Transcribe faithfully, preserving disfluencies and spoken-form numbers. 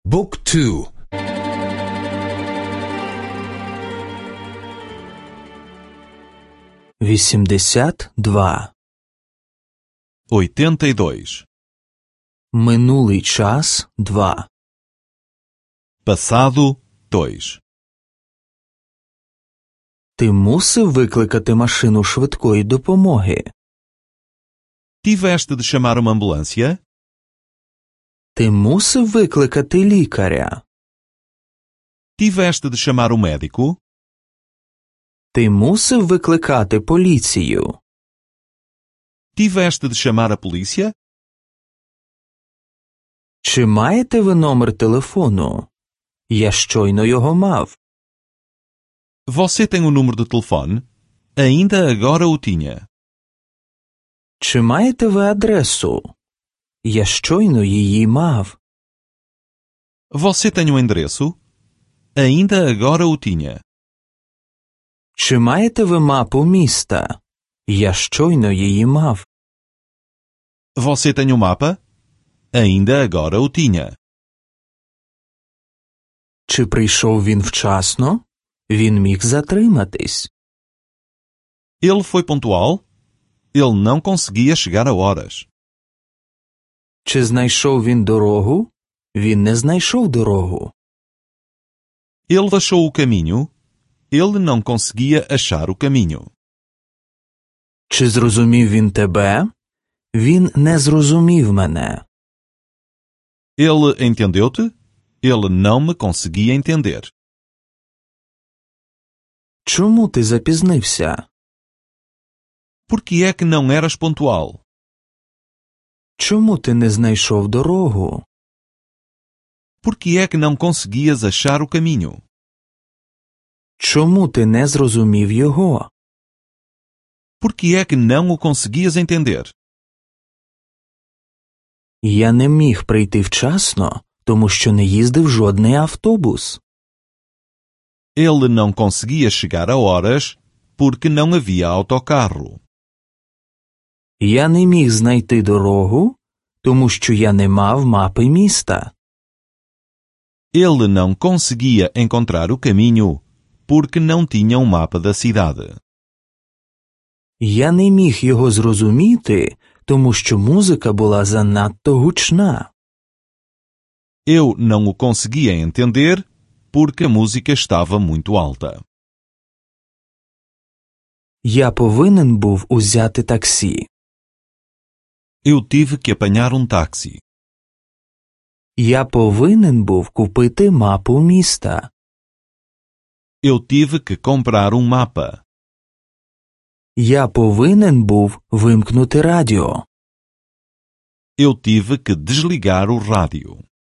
بوك تو вісімдесят два. oitenta e dois. Минулий час два. Passado dois. Ти мусив викликати машину швидкої допомоги. Tiveste de chamar uma ambulância? Ти мусив викликати лікаря. Tiveste de chamar o médico? Ти мусив викликати поліцію. Tiveste de chamar a polícia? Чи маєте ви номер телефону? Я щойно його мав. Você tem o número de telefone? Ainda agora o tinha. Чи маєте ви адресу? Я щойно її мав. Você tem o endereço? Ainda agora o tinha. Чи маєте ви мапу міста? Я щойно її мав. Você tem o mapa? Ainda agora o tinha. Чи прийшов він вчасно? Він міг затриматись. Ele foi pontual? Ele não conseguia chegar a horas. Чи знайшов він дорогу? Він не знайшов дорогу. Ele achou o caminho? Ele não conseguia achar o caminho. Чи зрозумів він тебе? Він не зрозумів мене. Ele entendeu-te? Ele não me conseguia entender. Чому ти запізнився? Por que é que não eras pontual? Чому ти не знайшов дорогу? Por que é que não conseguias achar o caminho? Чому ти не зрозумів його? Por que é que não o conseguias entender? Я не міг прийти вчасно, тому що не їздив жодний автобус. Ele não conseguia chegar a horas porque não havia autocarro. Я не міг знайти дорогу, тому що я не мав мапи міста. Ele não conseguia encontrar o caminho porque não tinha um mapa da cidade. Я не міг його зрозуміти, тому що музика була занадто гучна. Eu não o conseguia entender porque a música estava muito alta. Я повинен був узяти таксі. Eu tive que apanhar um táxi. Я повинен був купити мапу міста. Eu tive que comprar um mapa. Я повинен був вимкнути радіо. Eu tive que desligar o rádio.